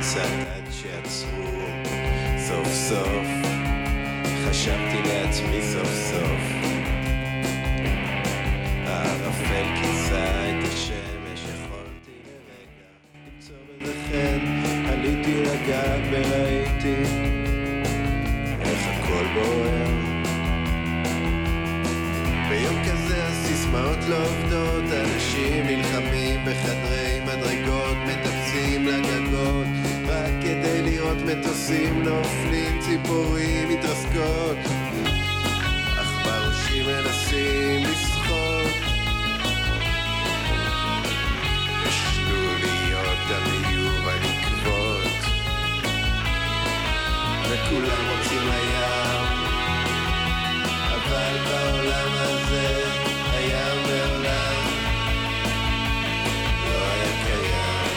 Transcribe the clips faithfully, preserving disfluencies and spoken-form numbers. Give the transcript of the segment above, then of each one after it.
קצת עד שעצרו סוף סוף, חשבתי לעצמי סוף סוף, הערפל כיסה את השמש, יכולתי לרגע למצוא בזה חן, עליתי לגג וראיתי איך הכל בוער. ביום כזה הסיסמאות לא עובדות, אנשים נלחמים בחדרי מדרגות, מטפסים לגגות רק כדי לראות מטוסים נופלים, ציפורים מתרסקות, אך בראשים מנסים לשחות. בשלוליות המיוב הנקבות וכולם רוצים לים, אבל בעולם הזה הים מעולם לא היה קיים.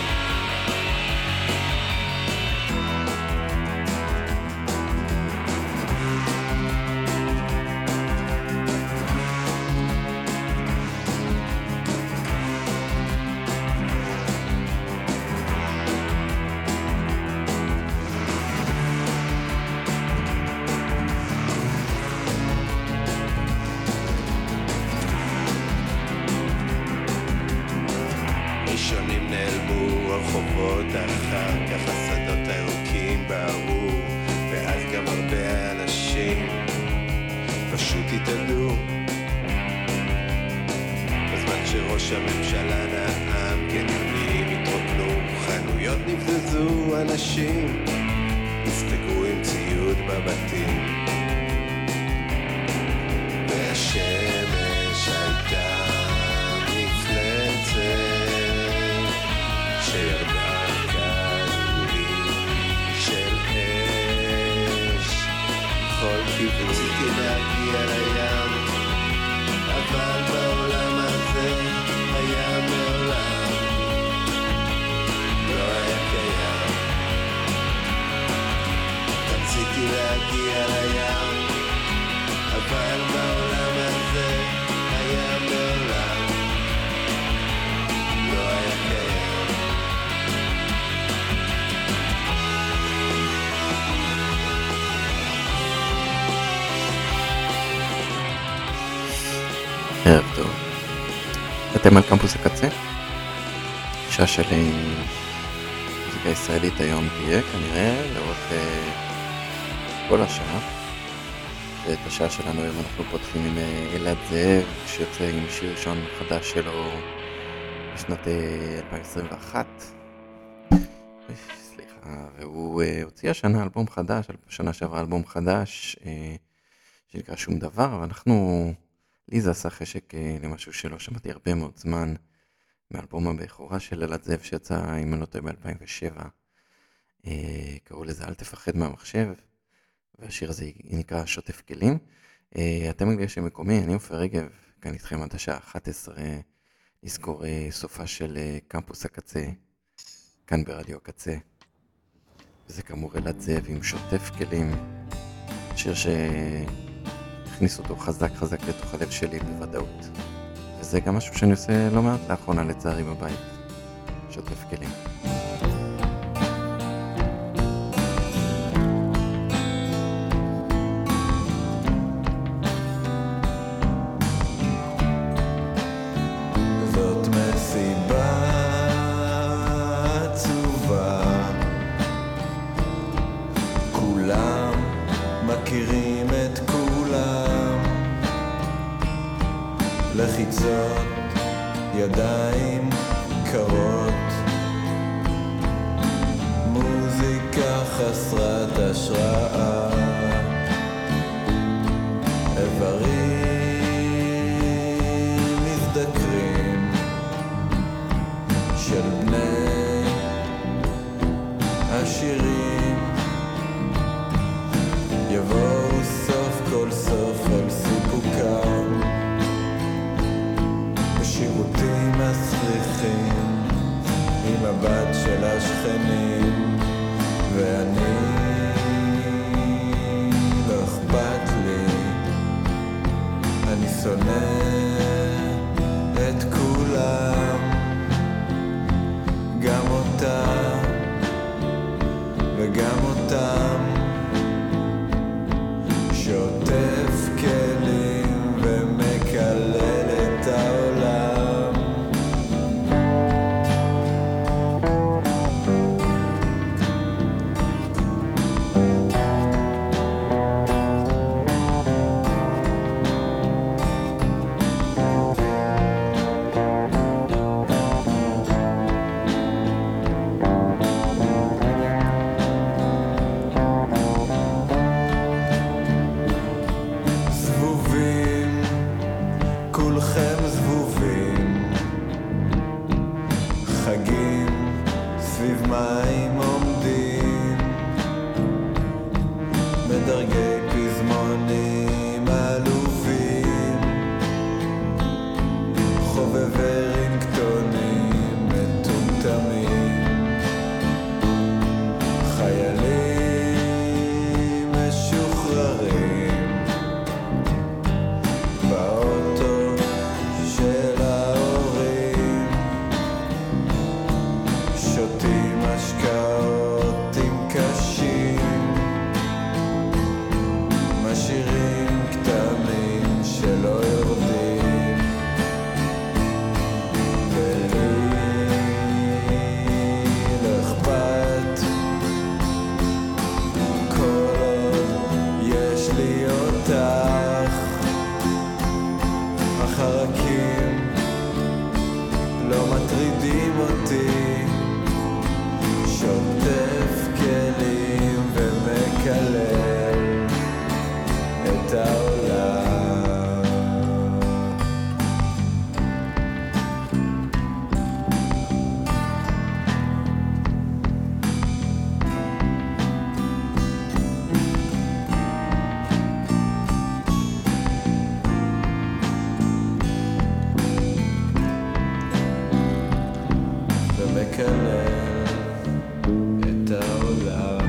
ראשונים נעלמו הרחובות, אחר כך השדות הירוקים בערו, ואז גם הרבה אנשים פשוט התאדו. בזמן שראש הממשלה נאם, קניונים התרוקנו, חנויות נבזזו, אנשים הסתגרו עם ציוד בבתים, והשמש הייתה מפלצת שירדה כדורים של אש כל כיוון. רציתי להגיע לים, אבל בעולם הזה הים מעולם לא היה קיים. רציתי להגיע לים, אבל בעולם הזה הים מעולם לא היה קיים. ערב טוב, אתם על קמפוס הקצה. שעה של מוזיקה ישראלית היום תהיה כנראה לאורך uh, כל השעה, ואת השעה שלנו היום אנחנו פותחים עם uh, אלעד זאב שיוצא עם שיר ראשון חדש שלו בשנת uh, אלפיים עשרים ואחת. סליחה, והוא uh, הוציא השנה אלבום חדש, שנה שעברה אלבום חדש uh, שנקרא שום דבר, ואנחנו לי זה עשה חשק למשהו שלא שמעתי הרבה מאוד זמן, מאלבום הבכורה של אלעד זאב שיצא עם אני לא טועה ב-אלפיים ושבע, קראו לזה אל תפחד מהמחשב, והשיר הזה נקרא שוטף כלים. אתם מגלי שמקומי, אני עופר רגב, כאן איתכם עד השעה אחת עשרה, לזכור סופה של קמפוס הקצה, כאן ברדיו הקצה, וזה כאמור אלעד זאב עם שוטף כלים, שיר ש... הכניס אותו חזק חזק לתוך הלב שלי בוודאות, וזה גם משהו שאני עושה לא מעט לאחרונה לצערי בבית, שוטף כלים. זאת מסיבה עצובה, כולם מכירים את כולם, לחיצות ידיים קרות, מוזיקה חסרת השראה, איברים מזדקרים של בני השירים, יבואו סוף כל סוף על סיפוקם, בשירותים מסריחים עם הבת של השכנים, ואני לא אכפת לי, אני שונא את כולם, גם אותה גם אותם שוטף כלים ומקלל את העולם. זבובים, כולכם זבובים, חגים סביב מים עומדים, בדרגי פזמונים עלובים, חובבי רינגטונים מטומטמים, חיילים משוחררים באוטו של ההורים, שותים משקאות עם קשים, משאירים כתמים שלא יורדים, ולי לא אכפת כל עוד יש לי אותך. החרקים לא מטרידים אותי, שוטף כלים ומקלל את העולם. ומקלל את העולם.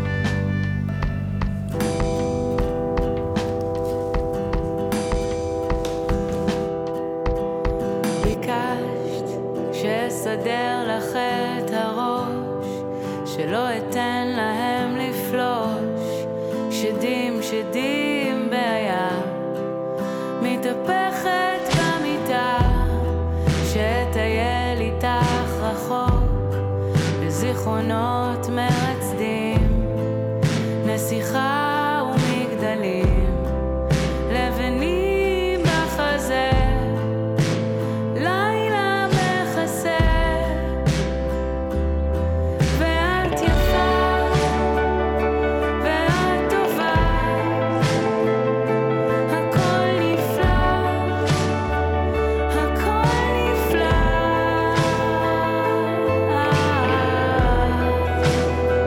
ביקשת שאסדר לך את הראש, שלא אתן להם לפלוש, שדים שדים בעיה מתהפכת במיטה, שתייל איתך רחוק בזיכרונות מרצדים, נסיכה ומגדלים, לבנים בחזה, לילה מכסה, ואת יפה ואת טובה, הכל נפלא, הכל נפלא.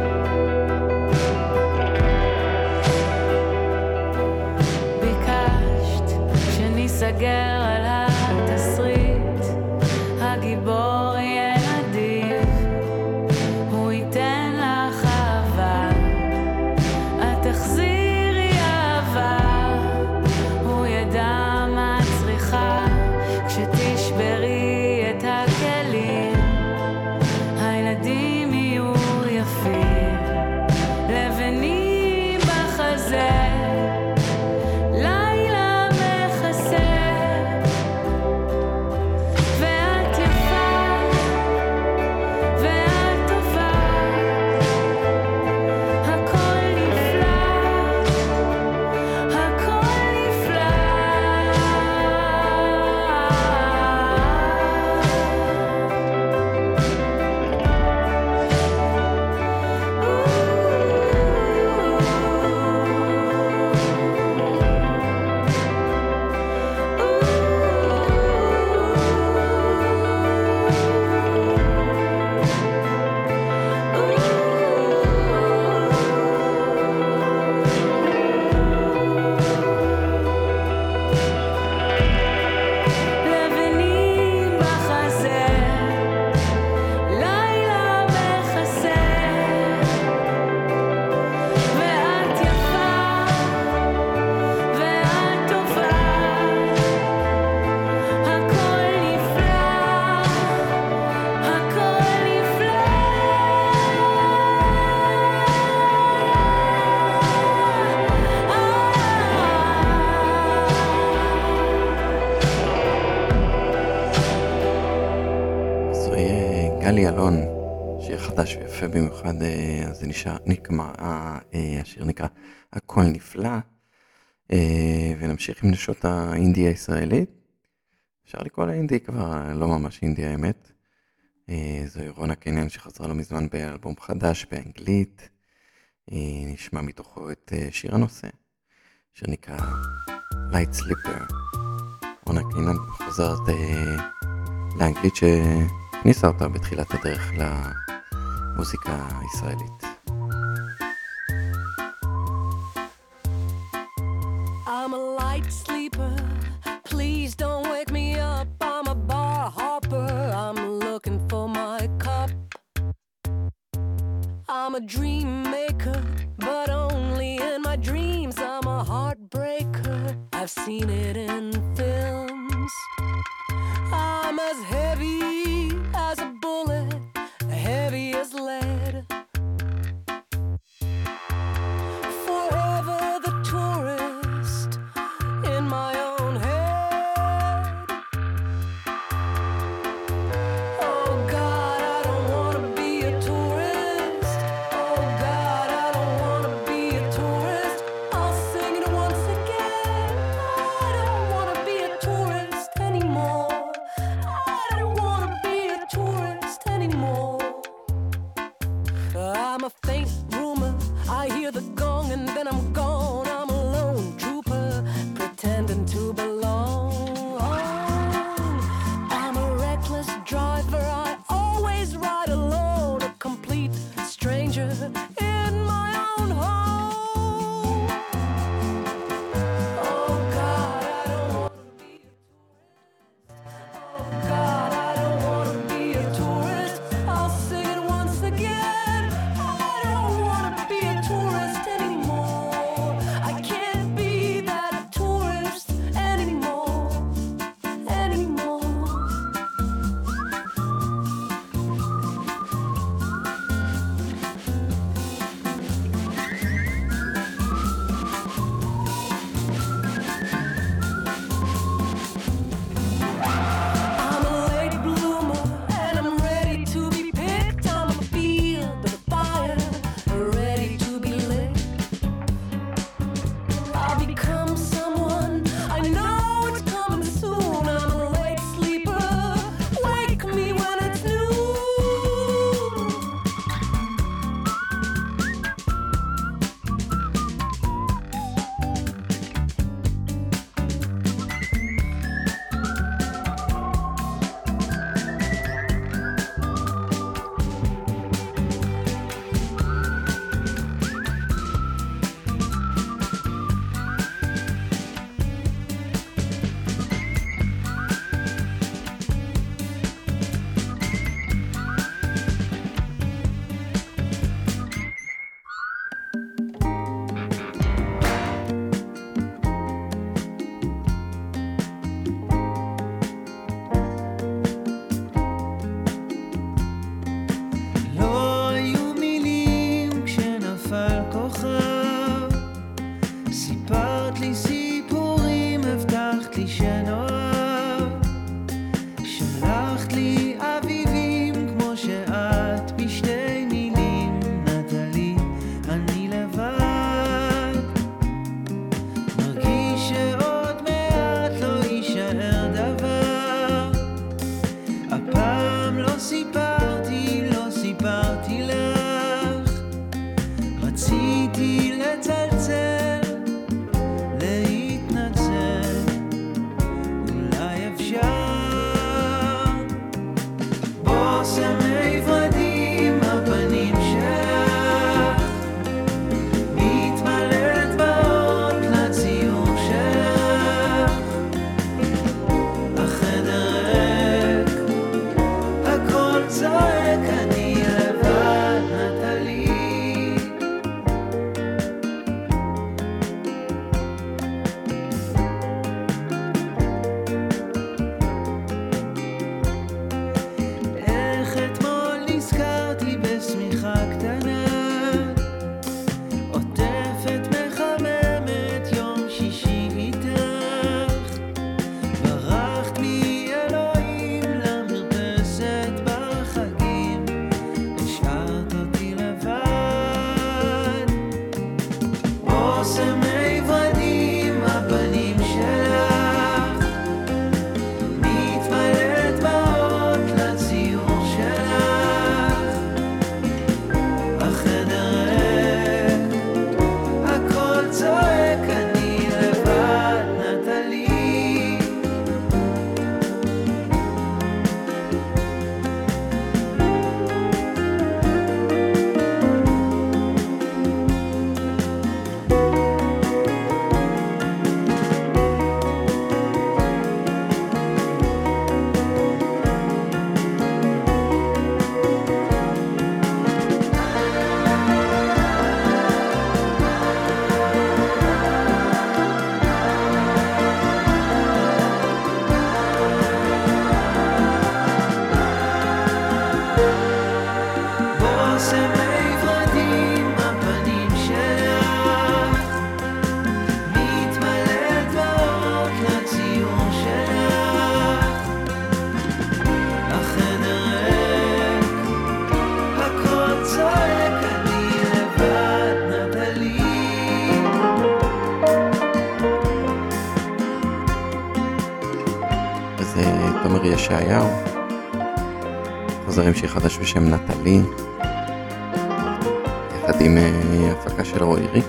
יפה במיוחד, אה, אז זה נשאר, נקמה, אה, אה, השיר נקרא הכל נפלא, אה, ונמשיך עם נשות האינדיה הישראלית. אפשר לקרוא לאינדי כבר, לא ממש אינדי האמת. אה, זוהי רונה קניאן שחזרה לא מזמן באלבום חדש באנגלית. אה, נשמע מתוכו את אה, שיר הנושא, שנקרא Light Sleeper. רונה קניאן חוזרת אה, לאנגלית שהכניסה אותה בתחילת הדרך למוזיקה הישראלית. I'm a light sleeper, please don't wake me up. I'm a bar hopper, I'm looking for my cup. I'm a dream maker, but only in my dreams. I'm a heartbreaker, I've seen it in films. I'm as heavy as a bullet, heavy as lead. Forever the tourist in my own head. Oh God, I don't wanna be a tourist. Oh God, I don't wanna be a tourist. I'll sing it once again. I don't wanna be a tourist anymore. I don't wanna be a tourist anymore. I'm a faint rumor, I hear the gong and then I'm gone. I'm a lone trooper, pretending to belong. I'm a reckless driver, I always ride alone. A complete stranger in my own home. Oh God, I don't wanna be a tourist. Oh God, I don't wanna be a tourist. I'll sing it once again. I don't wanna be a tourist anymore. I can't be that tourist anymore, anymore. ישעיהו, חוזר עם שיר חדש בשם נטלי, יחד עם אה, הפקה של רועי ריק.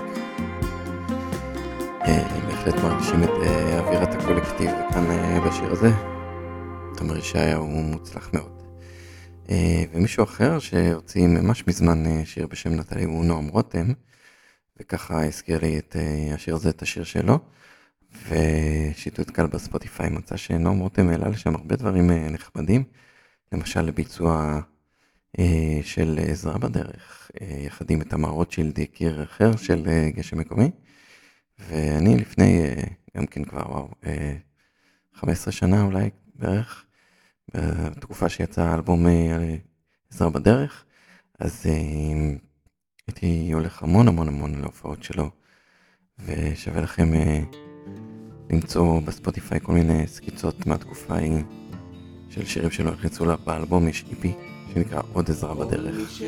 אה, בהחלט מרגישים את אה, אווירת הקולקטיב כאן אה, בשיר הזה. תומר ישעיהו הוא מוצלח מאוד. אה, ומישהו אחר שהוציא ממש מזמן אה, שיר בשם נטלי הוא נועם רותם, וככה הזכיר לי את אה, השיר הזה, את השיר שלו. ושיטוט קל בספוטיפיי מצא שנועם רותם העלה לשם הרבה דברים אה, נחמדים, למשל לביצוע אה, של עזרה בדרך, אה, יחד עם תמר רוטשילד, יקיר אחר של אה, גשם מקומי, ואני לפני אה, גם כן כבר וואו, אה, חמש עשרה שנה אולי בערך, בתקופה שיצא האלבום אה, עזרה בדרך, אז אה, הייתי הולך המון המון המון להופעות שלו, ושווה לכם אה, למצוא בספוטיפיי כל מיני סקיצות מהתקופה ההיא של שירים שלו הכניסו לה באלבום. יש איפי שנקרא עוד עזרה בדרך,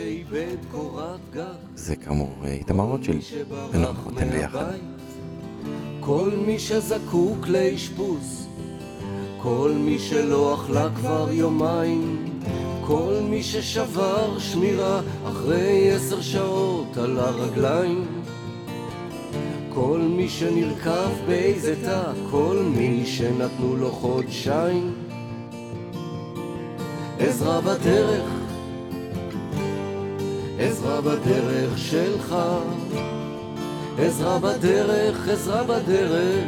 זה כאמור איתמר רוטשילד ונועם רותם ביחד. כל מי שזקוק לאשפוז, כל מי שלא אכלה כבר יומיים, כל מי ששבר שמירה אחרי עשר שעות על הרגליים, כל מי שנרכב באיזה תא, כל מי שנתנו לו חודשיים. עזרה בדרך, עזרה בדרך שלך, עזרה בדרך, עזרה בדרך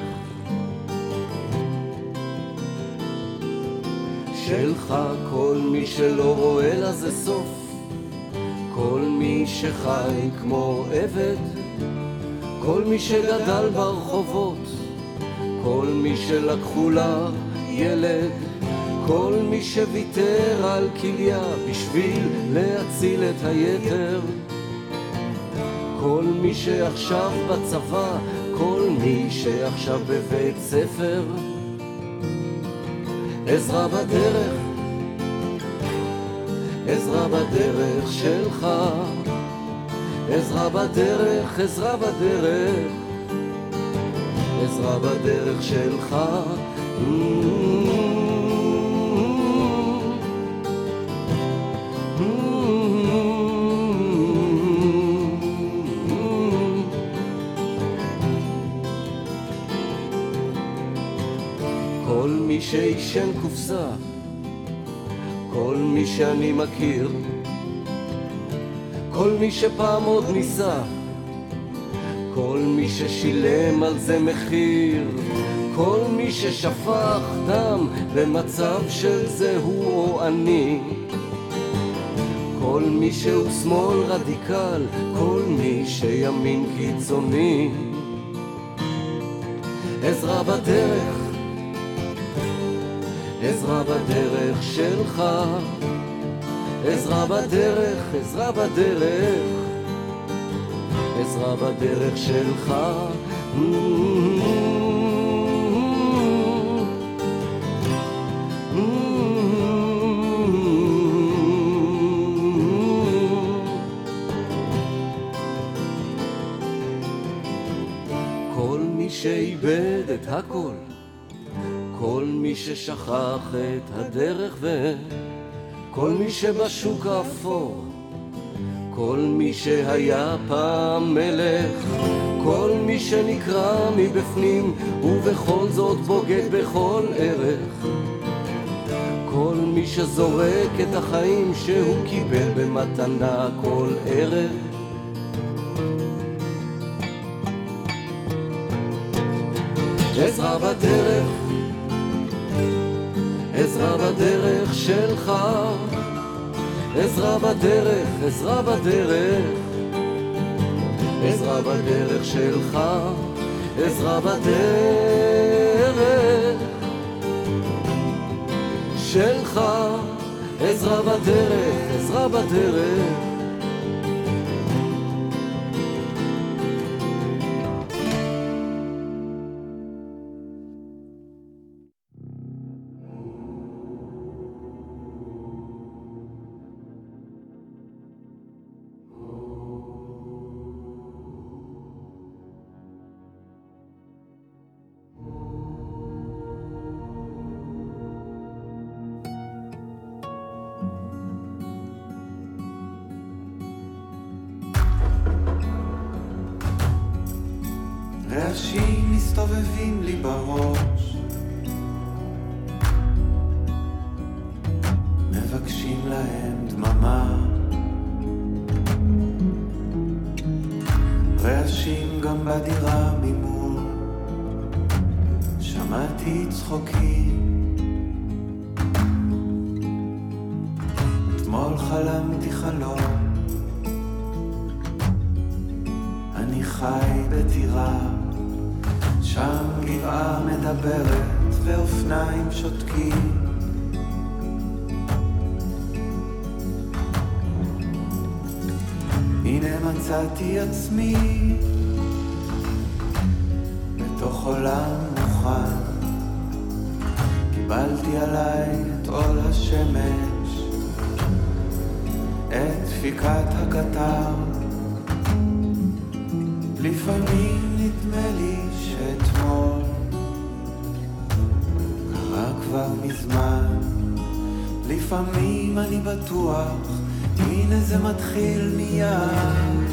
שלך. כל מי שלא רואה לזה סוף, כל מי שחי כמו עבד, כל מי שגדל ברחובות, כל מי שלקחו לה ילד, כל מי שוויתר על כליה בשביל להציל את היתר, כל מי שעכשיו בצבא, כל מי שעכשיו בבית ספר. עזרה בדרך, עזרה בדרך שלך, עזרה בדרך, עזרה בדרך, עזרה בדרך שלך. כל מי שישן קופסה, כל מי שאני מכיר, כל מי שפעם עוד ניסה, כל מי ששילם על זה מחיר, כל מי ששפך דם במצב של זה הוא או אני, כל מי שהוא שמאל רדיקל, כל מי שימין קיצוני. עזרה בדרך, עזרה בדרך שלך, עזרה בדרך, עזרה בדרך, עזרה בדרך שלך. כל מי שאיבד את הכל, כל מי ששכח את הדרך וכל מי שבשוק האפור, כל מי שהיה פעם מלך, כל מי שנקרא מבפנים ובכל זאת בוגד בכל ערך, כל מי שזורק את החיים שהוא קיבל במתנה כל ערב. עזרה בדרך, עזרה בדרך שלך, עזרה בדרך, עזרה בדרך, עזרה בדרך שלך, עזרה בדרך שלך, עזרה בדרך, עזרה בדרך. רעשים מסתובבים לי בראש, מבקשים להם דממה, רעשים גם בדירה ממול, שמעתי צחוקים, אתמול חלמתי חלום, אני חי בטירה, שם גבעה מדברת ואופניים שותקים, הנה מצאתי עצמי בתוך עולם מוכן, קיבלתי עליי את עול השמש, את דפיקת הקטר, לפעמים נדמה לי שאתמול קרה כבר מזמן, לפעמים אני בטוח הנה זה מתחיל מיד,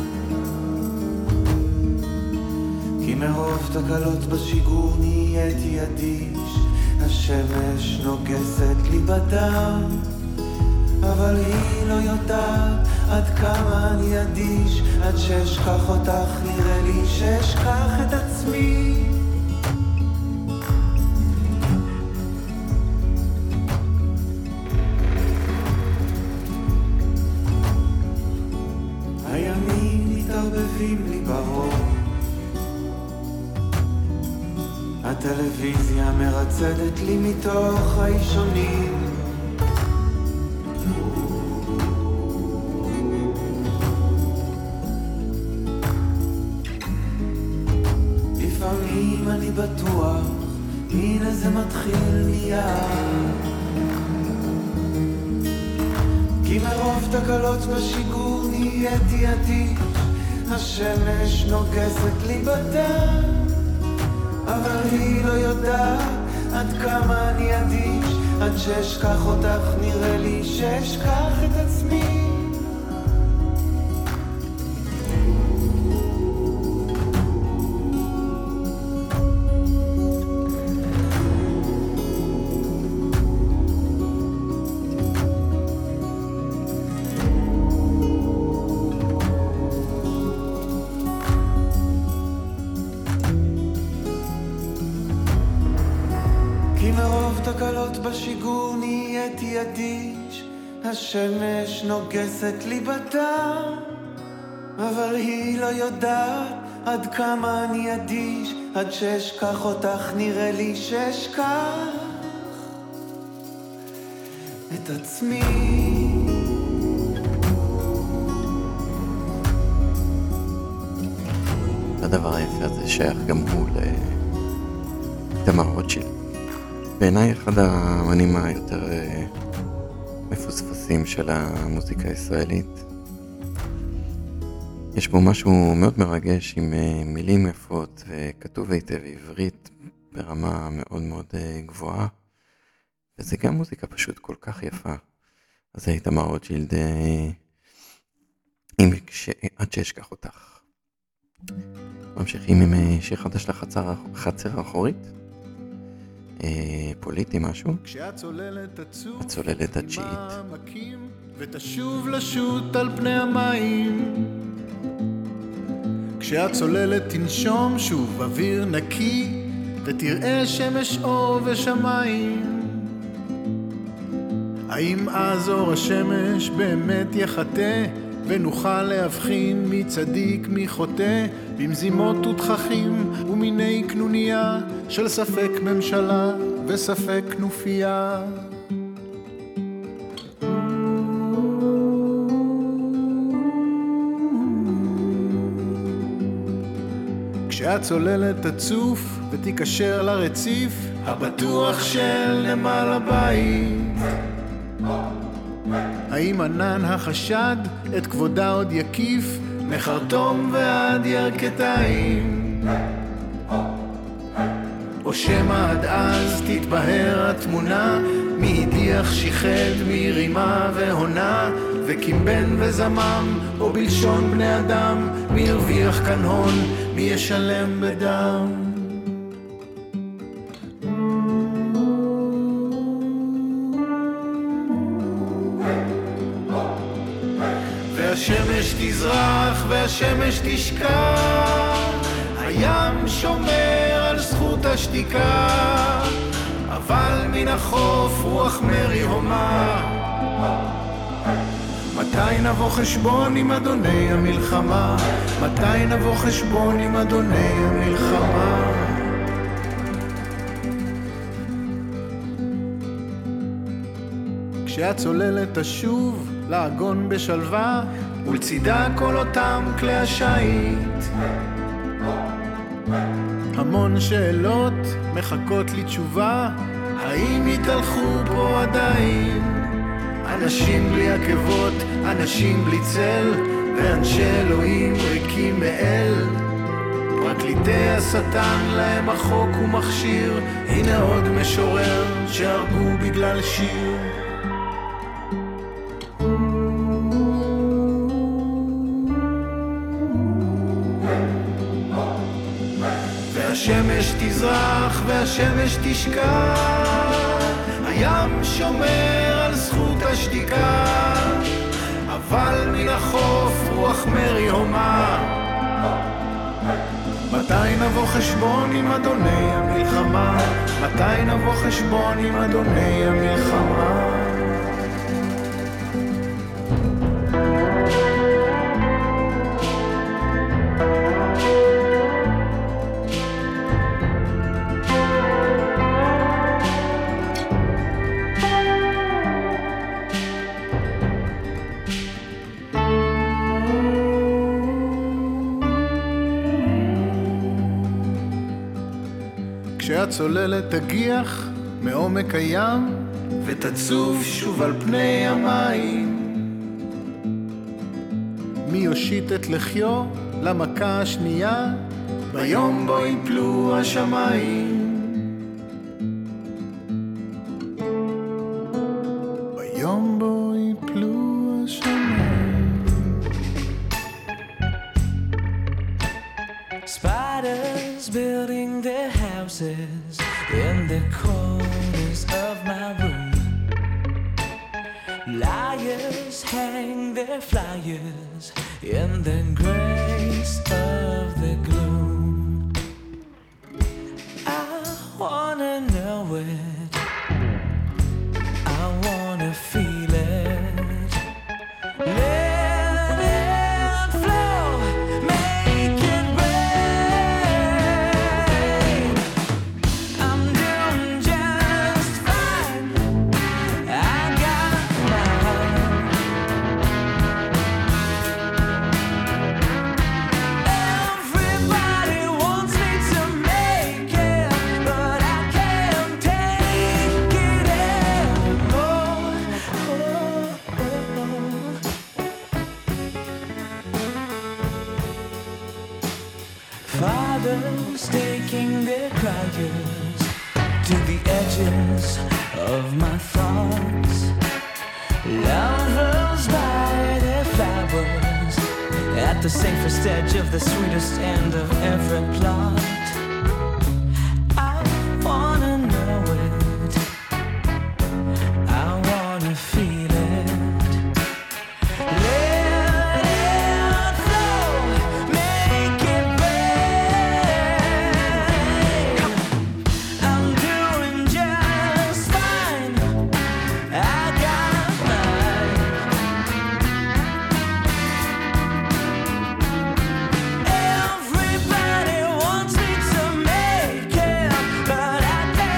כי מרוב תקלות בשיגור נהייתי אדיש, השמש נוגסת לי בדם, אבל היא לא יודעת עד כמה אני אדיש, עד שאשכח אותך נראה לי שאשכח את עצמי. הימים מתערבבים לי בראש, הטלוויזיה מרצדת לי מתוך האישונים, לפעמים אני בטוח הנה זה מתחיל מיד, כי מרוב תקלות בשיגור נהייתי אדיש, השמש נוגסת לי בדם, אבל היא לא יודעת עד כמה אני אדיש, עד שאשכח אותך נראה לי שאשכח את עצמי. כי מרוב תקלות בשיגור נהייתי אדיש, השמש נוגסת לי בדם, אבל היא לא יודעת עד כמה אני אדיש, עד שאשכח אותך נראה לי שאשכח את עצמי. הדבר היפה הזה שייך גם הוא לתמר רוטשילד. בעיניי אחד האמנים היותר מפוספסים של המוזיקה הישראלית. יש בו משהו מאוד מרגש עם מילים יפות וכתוב היטב עברית ברמה מאוד מאוד גבוהה, וזה גם מוזיקה פשוט כל כך יפה. אז זה תמר רוטשילד עם עד שאשכח אותך. ממשיכים עם שיר חדש לחצר האחורית, פוליטי משהו, כשהצוללת תצוף הצוללת התשיעית, מעמקים ותשוב לשוט על פני המים, כשהצוללת תנשום שוב אוויר נקי ותראה שמש אור ושמיים, האם אז אור השמש באמת יחטא ונוכל להבחין מי צדיק מי חוטא, במזימות ותככים ומיני קנוניה של ספק ממשלה וספק כנופיה. כשהצוללת תצוף ותיקשר לרציף הבטוח של נמל הבית, האם ענן החשד את כבודה עוד יקיף מחרטום ועד ירכתיים, או שמה עד אז תתבהר התמונה מי הדיח שיחד מרימה והונה וקימבן וזמם, או בלשון בני אדם, מי ירוויח כאן הון, מי ישלם בדם. והשמש תזרח והשמש תשקע, הים שומר על זכות השתיקה, אבל מן החוף רוח מרי הומה. מתי נבוא חשבון עם אדוני המלחמה? מתי נבוא חשבון עם אדוני המלחמה? כשהצוללת תשוב לעגון בשלווה, ולצידה כל אותם כלי השיט, המון שאלות מחכות לתשובה, האם יתהלכו פה עדיין אנשים בלי עקבות, אנשים בלי צל, ואנשי אלוהים ריקים מאל? פרקליטי השטן להם החוק ומכשיר, הנה עוד משורר שהרגו בגלל שיר. והשמש תזרח והשמש תשקע, הים שומר על זכות השתיקה, אבל מן החוף רוח מרי הומה. מתי נבוא חשבון עם אדוני המלחמה? מתי נבוא חשבון עם אדוני המלחמה? כשהצוללת תגיח מעומק הים ותצוף שוב על פני המים, מי יושיט את לחיו למכה השנייה ביום בו יפלו השמיים? ביום בו יפלו השמיים. Spiders building their houses in the corners of my room. Liars hang their flyers in the grace of the gloom. I wanna know it, I wanna feel it. Let it flow, make it rain. I'm doing just fine, I got mine. Everybody wants me to make it, but I can't take it anymore. Oh, oh, oh. Fathers taking their cryers to the edges of my thoughts. Lovers buy their flowers at the safest edge of the sweetest end of every plot. I wanna know it, I wanna feel it. Let it flow, make it rain. I'm doing just fine, I got mine. Everybody wants me to make it, but I can't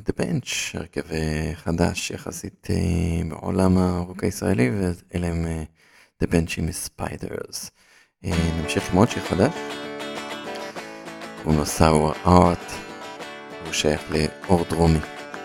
The Bench, הרכב אה, חדש יחסית אה, בעולם הרוק הישראלי, ואלה הם אה, The Bench עם Spiders. אה, נמשיך עם עוד שיר חדש, קוראים לו Sour Art, הוא שייך לאור דרומי.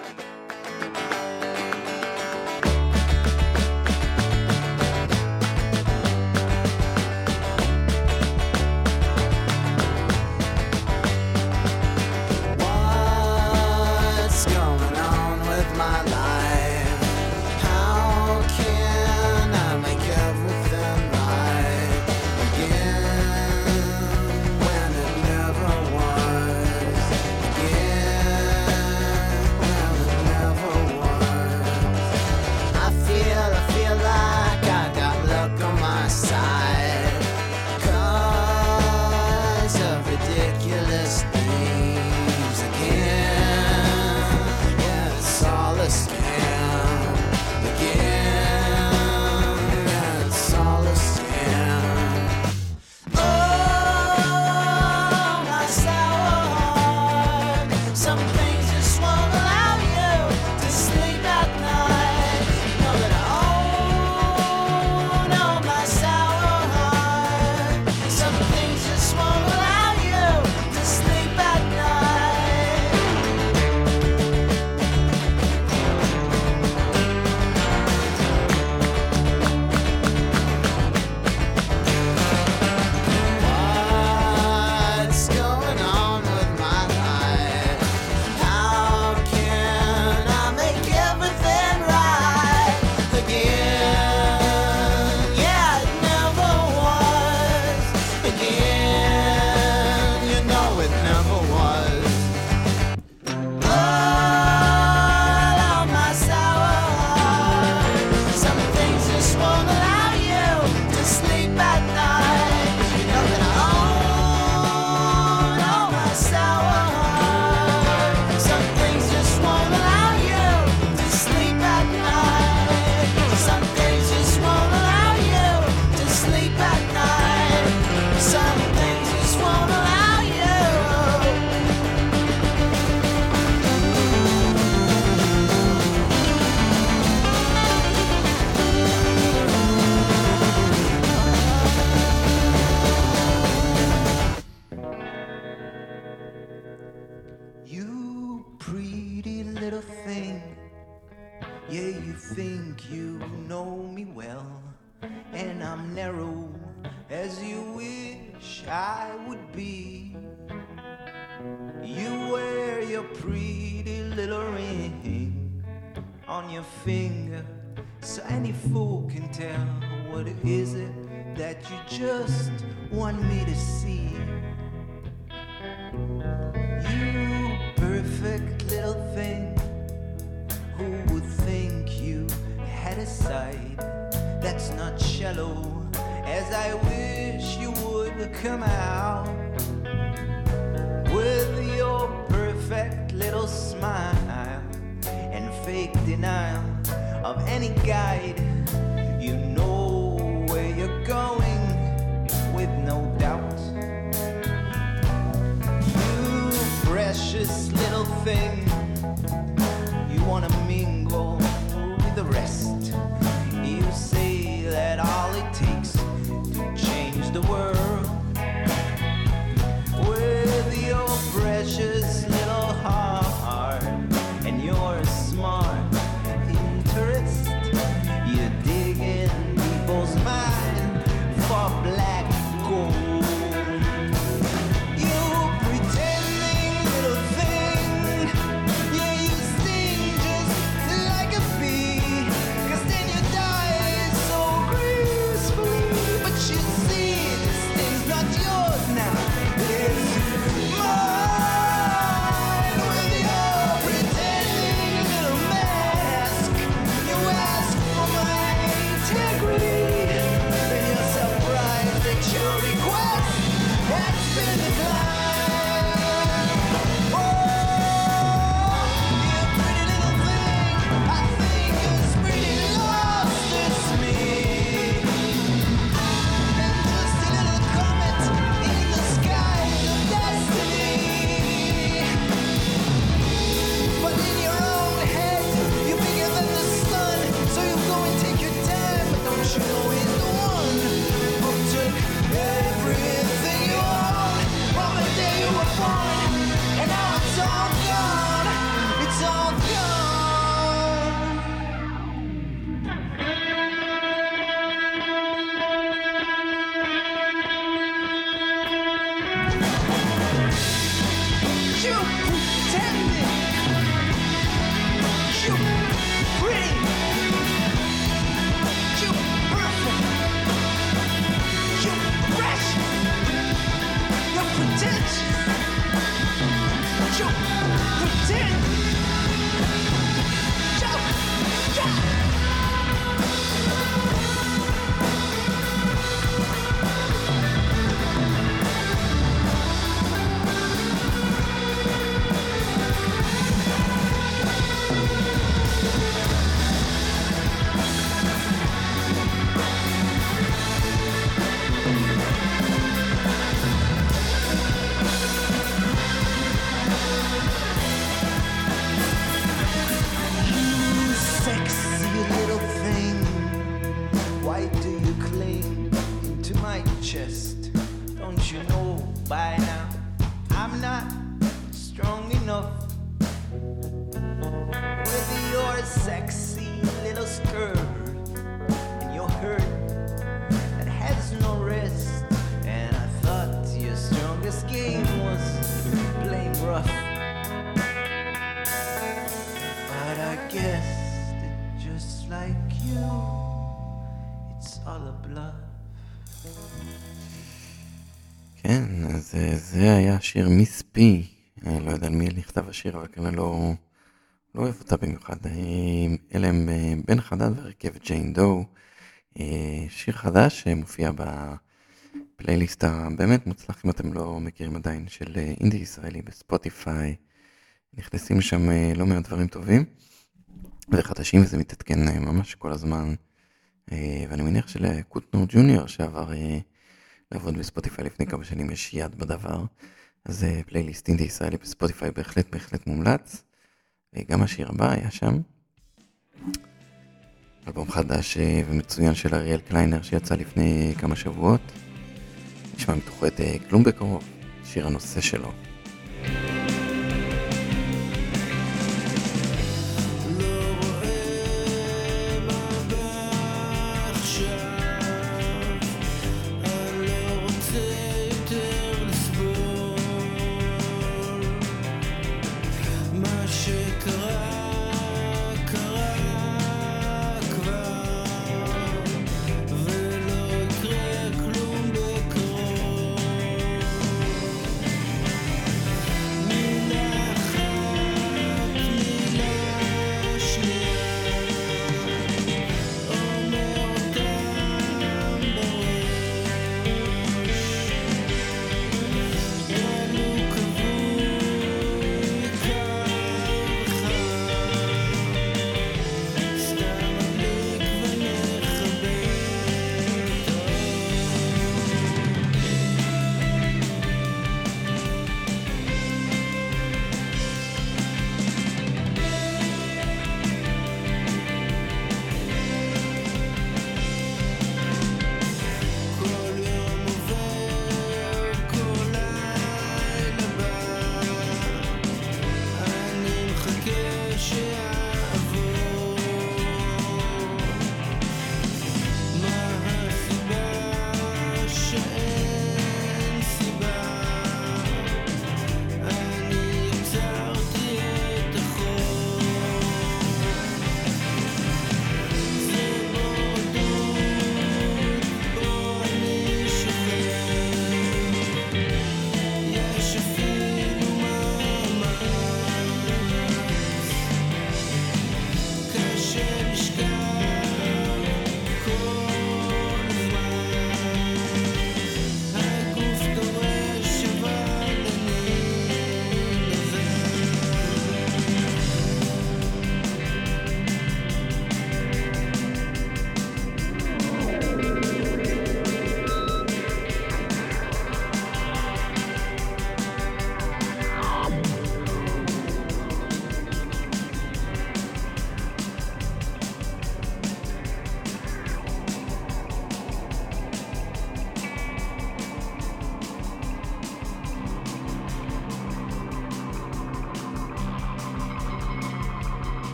What's going on with my life? How can I make everything right again when it never was? Again when it never was. I feel, I feel like I got luck on my side 'cause of ridiculous things again. Yeah, it's all a scam again. Yeah, it's all a scam. Oh, my sour heart. Some things just won't allow you to sleep at night. You know that I own all my sour heart. Some things just won't allow you to sleep at night. What's going on with my life? How can I make everything right again? Yeah, it never was. Again, you know it never was. All on my sour heart. Some things just won't allow you to sleep at night. You know that I own all my sour heart. Some things just won't allow you to sleep at night. Some things just won't allow you to sleep at night. Some things just won't allow you. You pretty little thing, yeah, you think you know me well, and I'm narrow as you wish I would be. You wear your pretty little ring on your finger, so any fool can tell. What is it that you just want me to see? You perfect little thing, who would think you had a side that's not shallow as I wish you would come out with your perfect little smile and fake denial of any guide. You know where you're going with no doubt. You precious little thing, you wanna mingle with the rest. You say that all it takes to change the world with your precious little heart and your smart interest. You dig in people's mind for black gold. You pretending little thing, yeah, you You're pretending. You're pretty. You're perfect. You're fresh. You're pretentious. You're pretend. You're, you're. Sexy little thing, why do you cling into my chest? Don't you know by now I'm not strong enough with your sexy little skirt and your hurt that has no rest. And I thought your strongest game was playing rough, but I guess just like you, it's all a bluff. כן, אז אה, זה היה שיר מיס פי. אה, לא יודע על מי נכתב השיר, אבל כנראה לא, לא אוהב אותה במיוחד. אה, אלה הם אה, בן חדד והרכבת ג'יין דו. אה, שיר חדש שמופיע בפלייליסט הבאמת מוצלח, אם אתם לא מכירים עדיין, של אה, אינדי ישראלי בספוטיפיי. נכנסים שם אה, לא מעט דברים טובים וחדשים, וזה מתעדכן אה, ממש כל הזמן. אה, ואני מניח שלקוטנור ג'וניור שעבר אה, לעבוד בספוטיפיי לפני כמה שנים יש יד בדבר. אז אה, פלייליסט אינדי ישראלי בספוטיפיי בהחלט בהחלט מומלץ. אה, גם השיר הבא היה שם. אלבום חדש אה, ומצוין של אריאל קליינר שיצא לפני כמה שבועות. נשמע מתוכו את אה, כלום בקרוב, שיר הנושא שלו. ולא יקרה כלום בקרוב.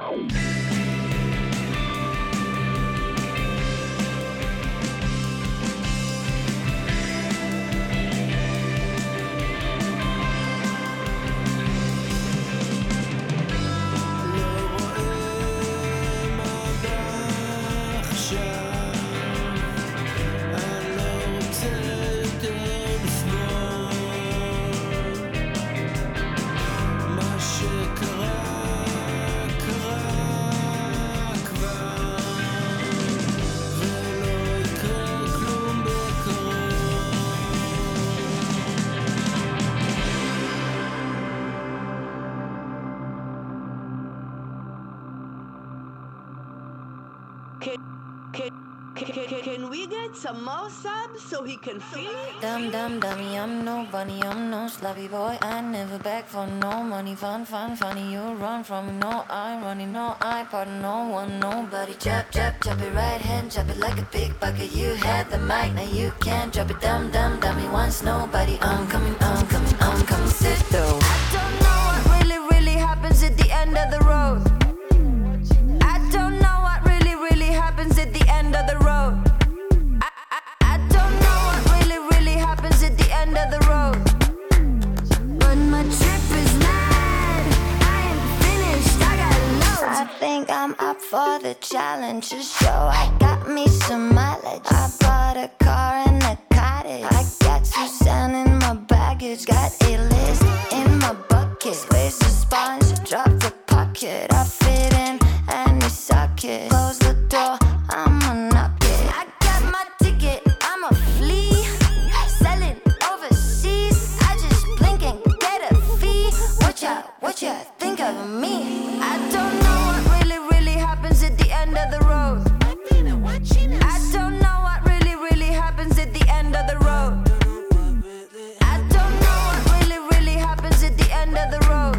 Can, can, can, can we get some more subs so he can feel it? Dum dum dummy, I'm no bunny, I'm no sloppy boy. I never beg for no money. Fun, fun, funny. You run from me, no I running, no I pardon no one, nobody. Chop, chop, chop it right hand, chop it like a big bucket. You had the mic, now you can't drop it. Dum dum dummy, once nobody. I'm coming, I'm coming, I'm coming. Sit though. I don't know what really, really happens at the end of the road. I don't know what really, really happens at the end of the road. I, I, I don't know what really, really happens at the end of the road. But my trip is mad. I ain't finished, I got loads. I think I'm up for the challenge. To show I got me some mileage. I bought a car and a cottage. I got Suzanne in my baggage. Got a list in my bucket. Squeeze the sponge, drop the pocket. I fit in any socket. Close the door, I'ma knock it. I got my ticket, I'm a flea. Selling overseas. I just blink and get a fee. What ya, what ya think of me? I don't know what really, really happens at the end of the road. I don't know what really, really happens at the end of the road. I don't know what really, really happens at the end of the road.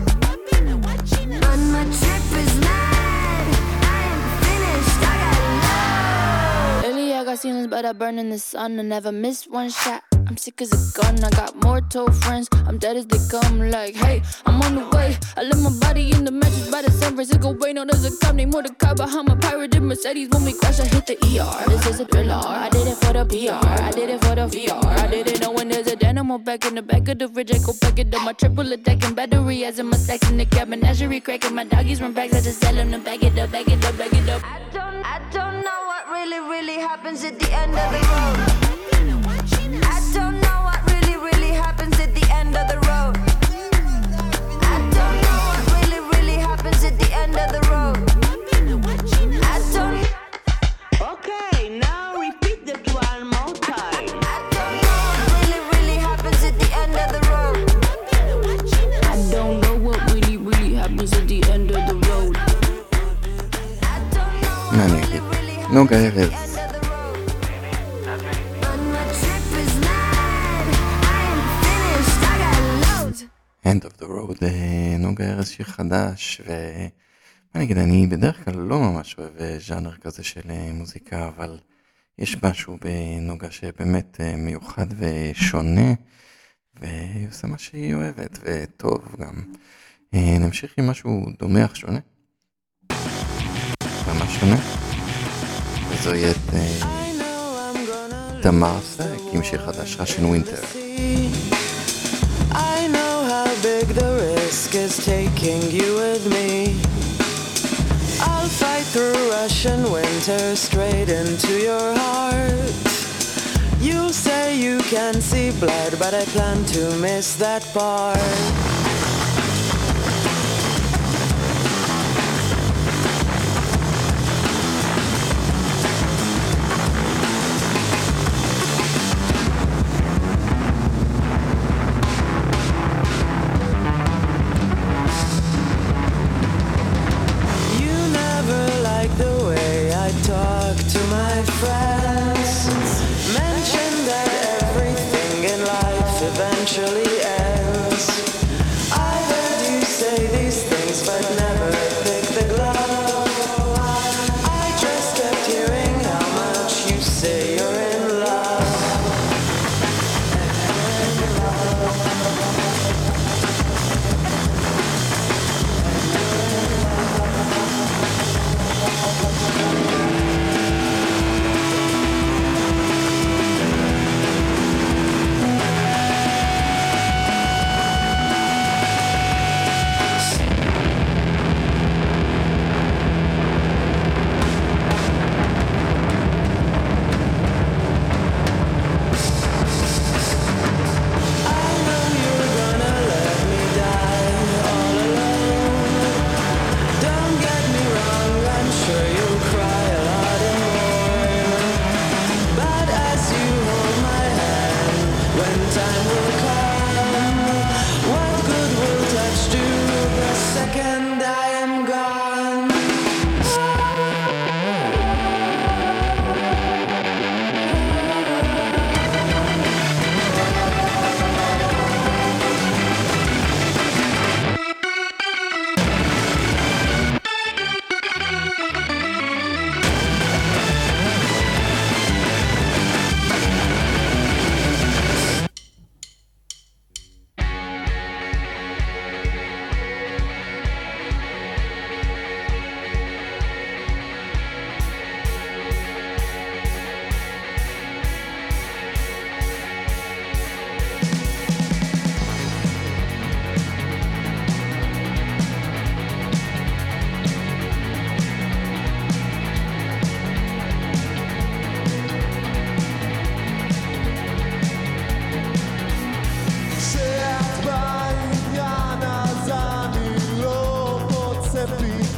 But my trip is mad. I ain't finished, I got loads. Lately I got ceilings, but I burn in the sun. I never miss one shot. I'm sick as a gun. I got more told friends. I'm dead as they come. Like, hey, I'm on the way. I left my body in the mattress by the San Francisco Bay. No, there's a cop named Mordecai behind my pirated Mercedes. When we crash, I hit the E R. This is a thriller. I did it for the P R. I did it for the V R. I didn't know when there's a dynamo back in the back of the fridge. I go back it up. My triple attacking battery as in my stacks in the cab. Menagerie cracking. My doggies run bags. I just sell them to back it up, back it up, back it up. I don't, I don't know what really, really happens at the end of the road. I don't know what really, really happens at the end of the road. I don't know what really, really happens at the end of the road. I don't. Okay, now repeat that one more time. I don't know what really, really happens at the end of the road. I don't know what really, really happens at the end of the road. I don't know מה what אני really, אגיד? really happens נוגה at the ארז. end of the road. But my trip is mad. I ain't finished, I got loads. End of the Road, אה, נוגה ארז שיר חדש, ומה נגיד, אני בדרך כלל לא ממש אוהב אה, ז'אנר כזה של אה, מוזיקה, אבל יש משהו בנוגה שבאמת אה, מיוחד ושונה, והיא עושה מה שהיא אוהבת, וטוב גם. אה, נמשיך עם משהו דומה אך שונה. ממש שונה. וזוהי את אה, תמר סק עם שיר חדש, Russian Winter. I know how big the risk is taking you with me. I'll fight through Russian winter straight into your heart. You say you can see blood, but I plan to miss that part. You never like the way I talk to my friends. Mention that everything in life eventually ends.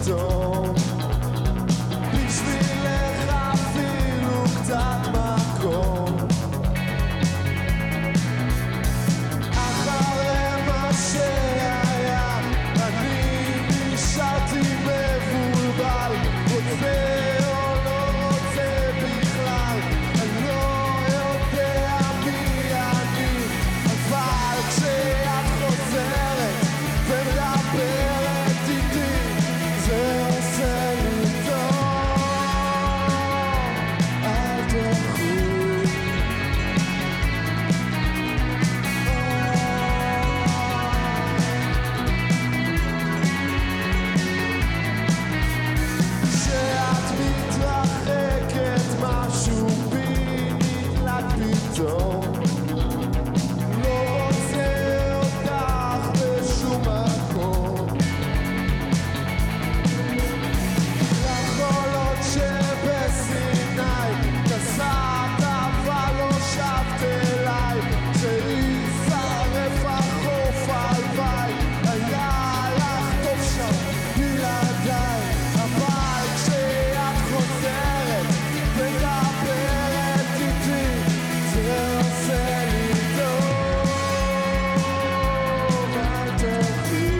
טוב בשבילך אפילו קצת מקום אחרי מה שהיה אני נשארתי מבולבל רוצה או לא רוצה בכלל אני לא יודע מי אני אבל כשאת חוזרת ומדברת איתי זה עושה לי טוב אל תלכו כשאת מתרחקת משהו בי נדלק פתאום לא רוצה אותך בשום מקום לחולות שבסיני נסעת אבל לא שבת אליי שישרף החוף הלוואי היה לך טוב שם בלעדיי אבל כשאת חוזרת מדברת איתי זה עושה לי טוב אל תלכי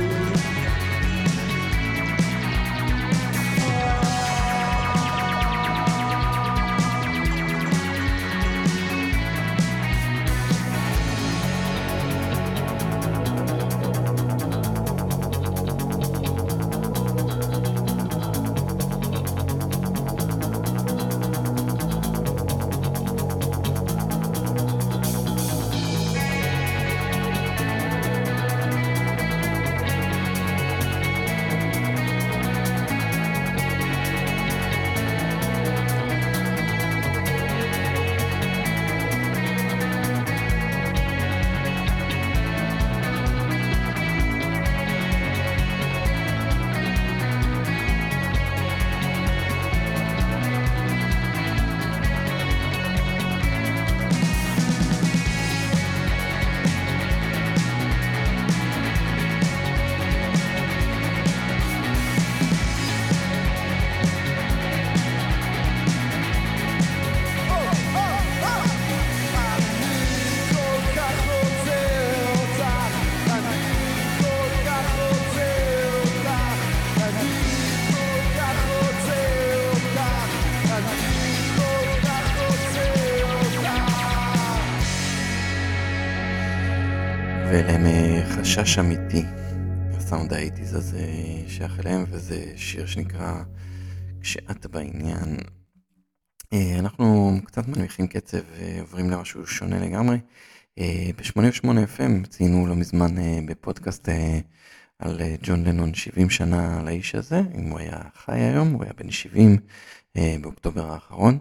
ולהם חשש אמיתי, הסאונד האייטיז הזה שייך אליהם, וזה שיר שנקרא כשאת בעניין. אנחנו קצת מנמיכים קצב ועוברים למשהו שונה לגמרי. ב-שמונים ושמונה אף אם ציינו לא מזמן בפודקאסט על ג'ון לנון שבעים שנה לאיש הזה, אם הוא היה חי היום, הוא היה בן שבעים באוקטובר האחרון,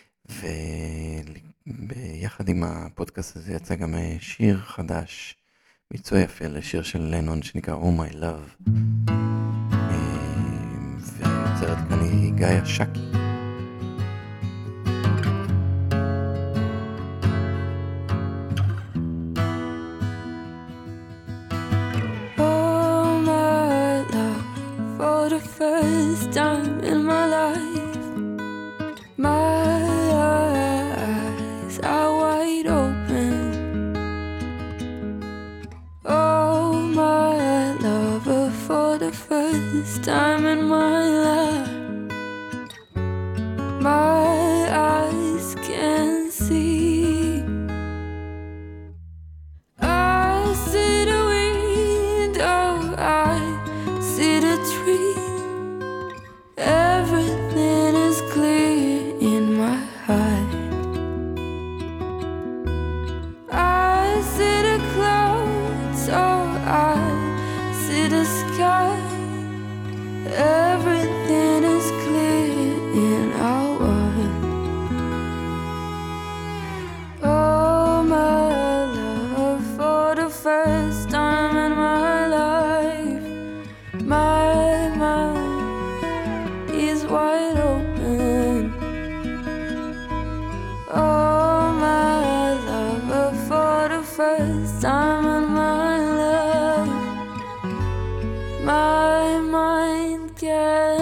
וביחד עם הפודקאסט הזה יצא גם שיר חדש, ביצוע יפה לשיר של לנון שנקרא Oh My Love, והיוצרת כאן היא גאיה שקי. Oh my love, for the first time in my life, my eyes are wide open. Oh my lover, for the first time in my life, my eyes can see. I see the window, I see the tree. Everything is clear in my heart. I see the clouds, oh I see the sky. Everything is clear in our world. Oh my love, for the first time in my life, my mind is wide open. Oh my love, for the first time in my life, my mind can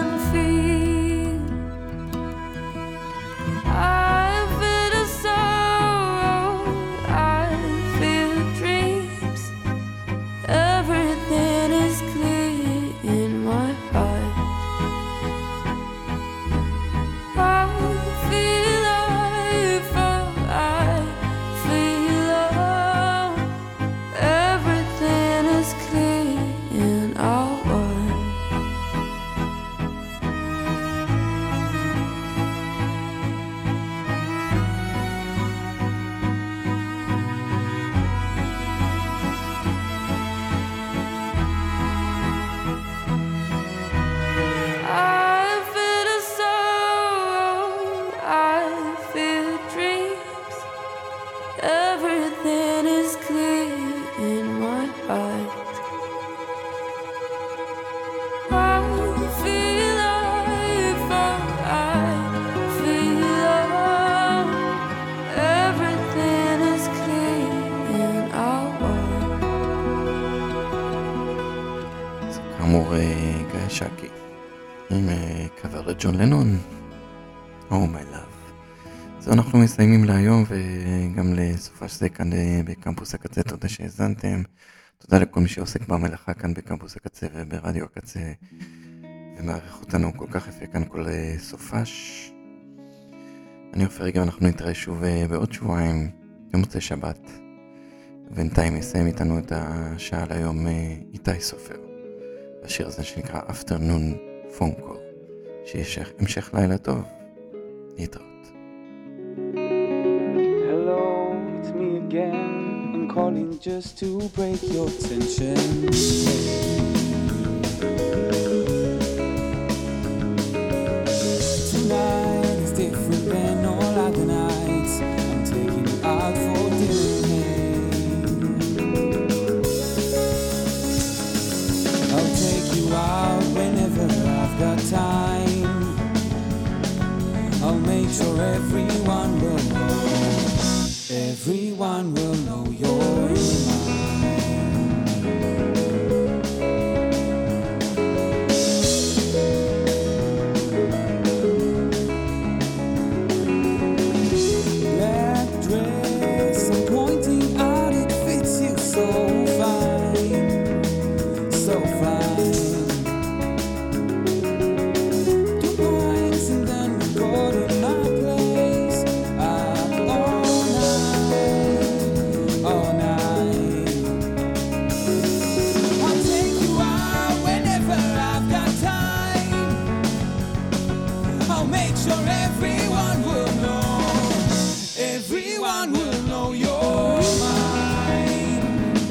עם קאבר לג'ון לנון, Oh My Love. אז אנחנו מסיימים להיום וגם לסופה שזה כאן בקמפוס הקצה. תודה שהזנתם, תודה לכל מי שעוסק במלאכה כאן בקמפוס הקצה וברדיו הקצה ומערך אותנו כל כך יפה כאן כל סופש. אני עופר רגע, אנחנו נתראה שוב בעוד שבועיים במוצאי שבת. בינתיים יסיים איתנו את השעה להיום איתי סופר, השיר הזה שנקרא Afternoon Phone Call. שיש המשך לילה טוב, להתראות. Hello, it's me again. I'm calling just to break your tension. Tonight is different than all other nights. I'm taking you out for dinner. I'll take you out whenever I've got time. I'll make sure everyone will know. Everyone will know you're mine. Black dress, I'm pointing out, it fits you so fine, so fine. Two pints and then we go to my place. Up all night, all night. I'll take you out whenever I've got time. I'll make sure everyone will know. Everyone will know you're mine.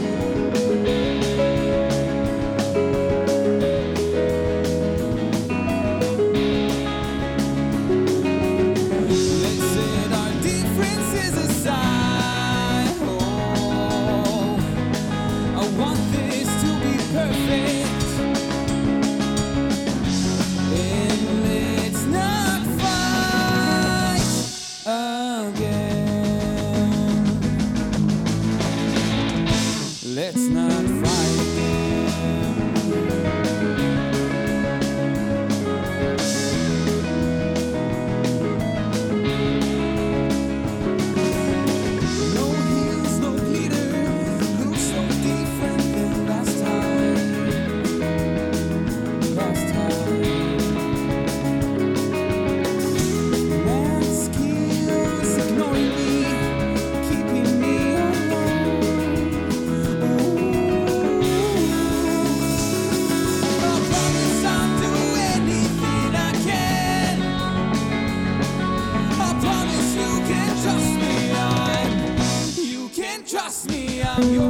Let's set our differences aside. Oh, I want this to be perfect. And let's not fight again. Let's not fight again. No heels, no glitter, look so different than last time. Last time. Man's skills ignoring me, keeping me alone. I promise I'll do anything I can. I promise you can trust me. I'm, you can trust me. I'm yours.